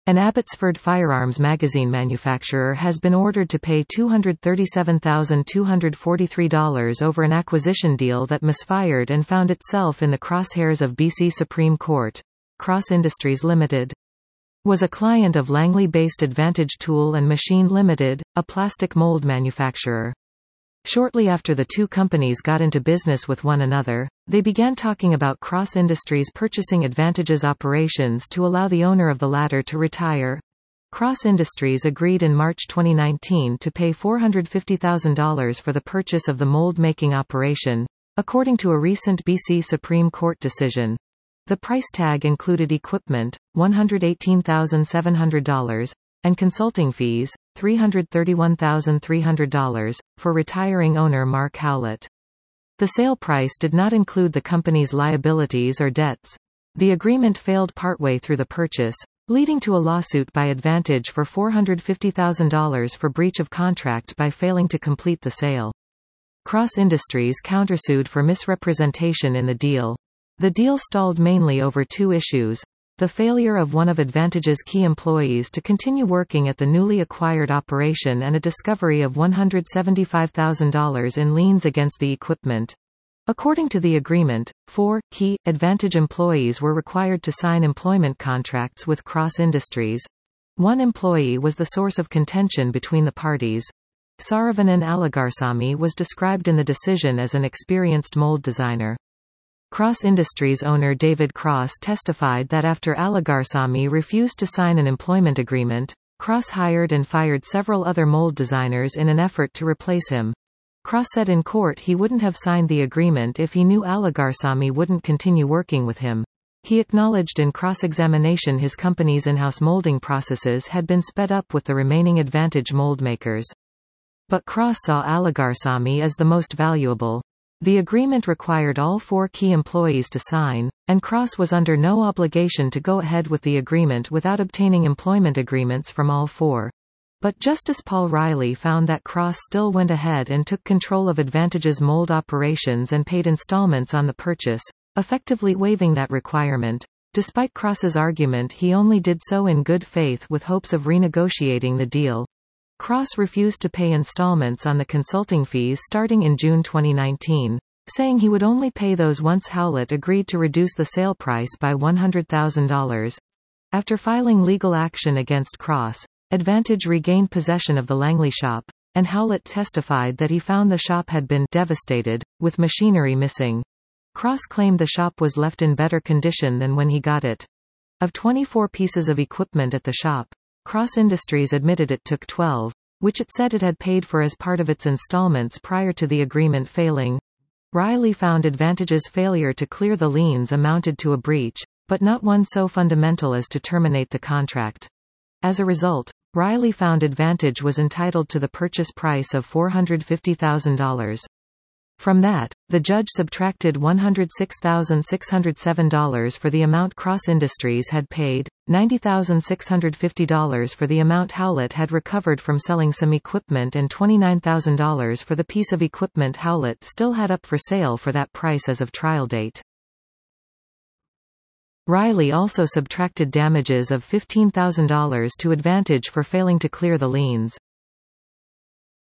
An Abbotsford firearms magazine manufacturer has been ordered to pay $237,243 over an acquisition deal that misfired and found itself in the crosshairs of BC Supreme Court. Cross Industries Limited was a client of Langley-based Advantage Tool and Machine Limited, a plastic mold manufacturer. Shortly after the two companies got into business with one another, they began talking about Cross Industries purchasing Advantage's operations to allow the owner of the latter to retire. Cross Industries agreed in March 2019 to pay $450,000 for the purchase of the mold-making operation, according to a recent BC Supreme Court decision. The price tag included equipment, $118,700, and consulting fees, $331,300, for retiring owner Mark Howlett. The sale price did not include the company's liabilities or debts. The agreement failed partway through the purchase, leading to a lawsuit by Advantage for $450,000 for breach of contract by failing to complete the sale. Cross Industries countersued for misrepresentation in the deal. The deal stalled mainly over two issues: the failure of one of Advantage's key employees to continue working at the newly acquired operation and a discovery of $175,000 in liens against the equipment. According to the agreement, 4 key Advantage employees were required to sign employment contracts with Cross Industries. One employee was the source of contention between the parties. Saravanan Aligarsamy was described in the decision as an experienced mold designer. Cross Industries owner David Cross testified that after Aligarsamy refused to sign an employment agreement, Cross hired and fired several other mold designers in an effort to replace him. Cross said in court he wouldn't have signed the agreement if he knew Aligarsamy wouldn't continue working with him. He acknowledged in cross-examination his company's in-house molding processes had been sped up with the remaining Advantage mold makers. But Cross saw Aligarsamy as the most valuable. The agreement required all 4 key employees to sign, and Cross was under no obligation to go ahead with the agreement without obtaining employment agreements from all 4. But Justice Paul Riley found that Cross still went ahead and took control of Advantage's mold operations and paid installments on the purchase, effectively waiving that requirement. Despite Cross's argument he only did so in good faith with hopes of renegotiating the deal. Cross refused to pay installments on the consulting fees starting in June 2019, saying he would only pay those once Howlett agreed to reduce the sale price by $100,000. After filing legal action against Cross, Advantage regained possession of the Langley shop, and Howlett testified that he found the shop had been devastated, with machinery missing. Cross claimed the shop was left in better condition than when he got it. Of 24 pieces of equipment at the shop, Cross Industries admitted it took 12, which it said it had paid for as part of its installments prior to the agreement failing. Riley found Advantage's failure to clear the liens amounted to a breach, but not one so fundamental as to terminate the contract. As a result, Riley found Advantage was entitled to the purchase price of $450,000. From that, the judge subtracted $106,607 for the amount Cross Industries had paid, $90,650 for the amount Howlett had recovered from selling some equipment and $29,000 for the piece of equipment Howlett still had up for sale for that price as of trial date. Riley also subtracted damages of $15,000 to Advantage for failing to clear the liens.